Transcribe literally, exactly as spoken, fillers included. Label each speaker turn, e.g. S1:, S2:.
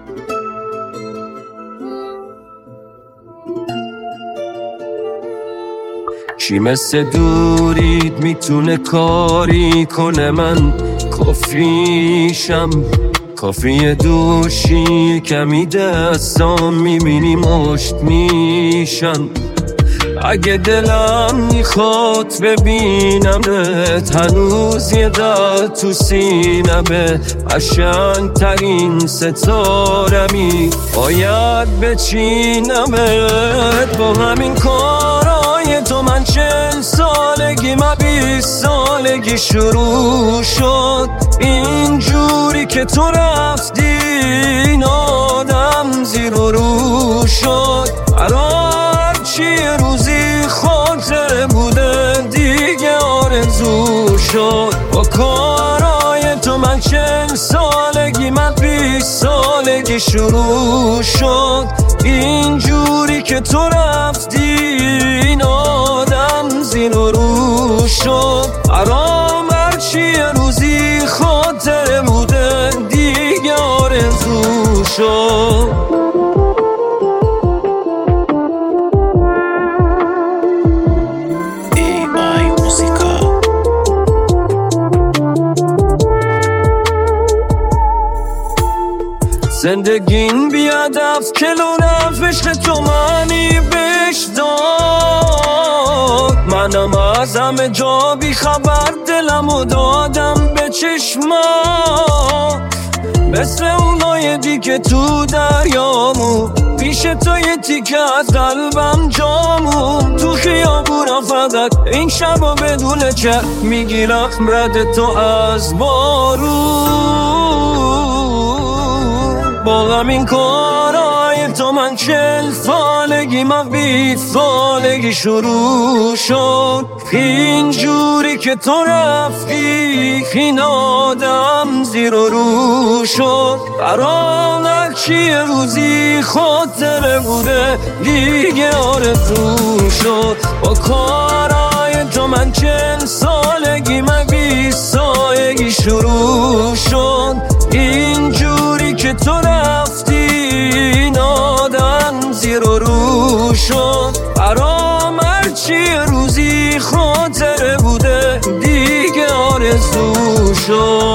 S1: چی مثل دورید میتونه کاری کنه؟ من کافیشم، کافی دوشی کمی دستام میبینی مشت میشن. اگه دلم میخواد ببینمت، هنوز یه دل تو سینمه، قشنگ ترین ستارمی باید بچینمت. با همین کارای تو من چل سالگی ما بیست سالگی شروع شد. اینجوری که تو رفتی این آدم زیر و رو شد. قرار چیه روزی خاطره بوده دیگه آرزو شد. با کارای تو من چل سالگی من بیست سالگی شروع شد. اینجوری که تو رفتی این آدم زیر و رو شد. قرار چیه روزی خاطره بوده دیگه آرزو شد. زندگین بیادف کلو نفشق تو منی بش داد. منم از همه جا بی خبر دلمو دادم به چشما، مثل اونای دیگه تو دریامو، پیش تو یه تیکه از قلبم جامون. تو خیابونا فقط این شبا بدون چه میگیرم رد تو از بارون. با همین کارای تو من چل سالگی من بیست سالگی شروع شد. اینجوری که تو رفتی این آدم زیر و رو شد. برام چیه روزی خاطره بوده دیگه آرزو شد. با کارای تو من چل سالگی من بیست سالگی شروع شد. اینجوری که تو رفتی این آدم زیر و رو شد. برام هرچی روزی خاطره بوده دیگه آرزو شد.